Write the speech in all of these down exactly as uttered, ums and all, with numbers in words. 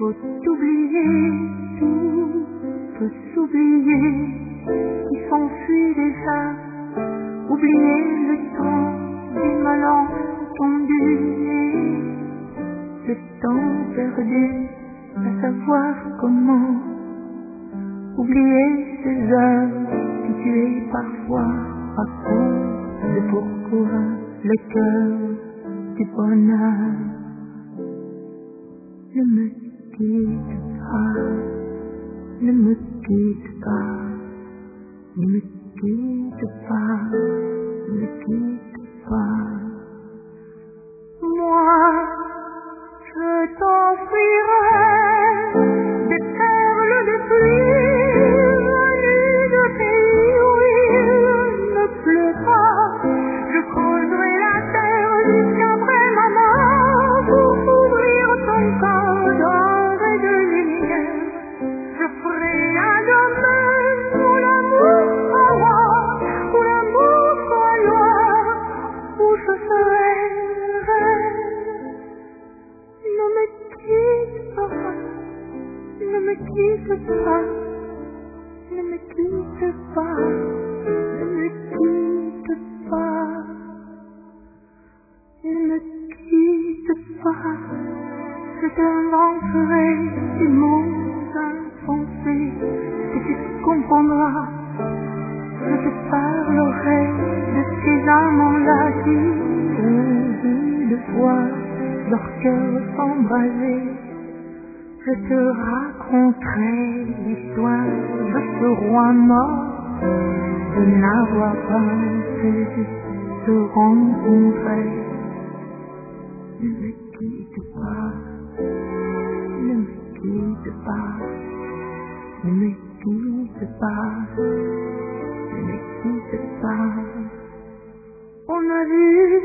faut oublier, tout peut s'oublier, qui s'enfuit déjà, oublier le temps des malentendus, le temps perdu à savoir comment, oublier ces heures situées parfois à cause de pourquoi le cœur du bonheur. Ne me quitte pas, ne me quitte pas, ne me quitte pas, ne me quitte pas. Moi, je t'offrirai des perles de pluie venues de pays où il ne pleut pas. Je creuserai la terre jusqu'après ma mort pour couvrir ton corps d'or et de lumière. Je ferai un domaine où l'amour sera roi, où l'amour sera loi, où je serai reine. Ne me quitte pas, ne me quitte pas, ne me quitte pas, ne me quitte pas, ne me quitte pas. Je t'inventerai des mots insensés que tu comprendras. Je te parlerai de ces amants-là qui ont vu le soir leur cœur s'embraser. Je te raconterai l'histoire de ce roi mort, de n'avoir pas pu se rencontrer. Ne me quitte pas, ne me quitte pas, ne me quitte pas, ne me quitte pas. On a vu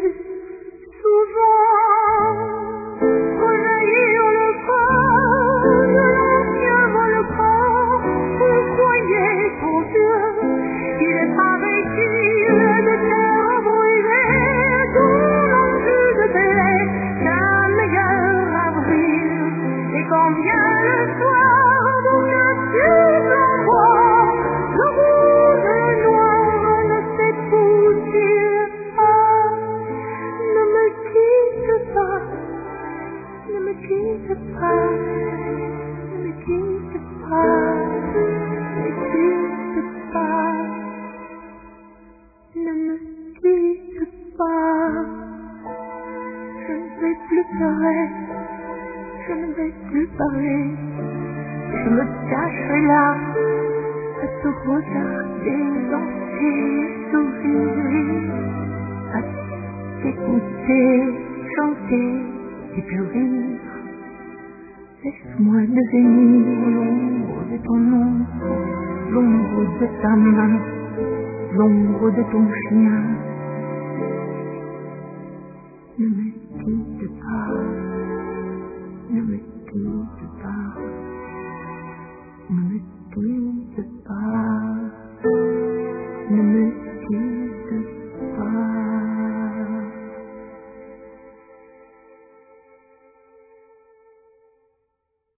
souvent rejaillir le feu de l'ancien volcan. On croyait en Dieu, il est paraît-il de terre brûlée, d'où l'on eut de blé d'un meilleur avril. Et quand vient le soir d'aucun ciel en bois, le rouge et le noir ne s'épousent pas. Ne me quitte pas, ne me quitte pas, ne me quitte pas, ne me quitte pas, ne me quitte pas. Je ne vais plus pleurer, je ne vais plus parler, je me cacherai là à te regarder danser, sourire, à t'écouter, chanter et puis rire. Laisse-moi devenir l'ombre de ton nom, l'ombre de ta main, l'ombre de ton chien. Ne me quitte pas, ne me quitte pas, ne me quitte pas.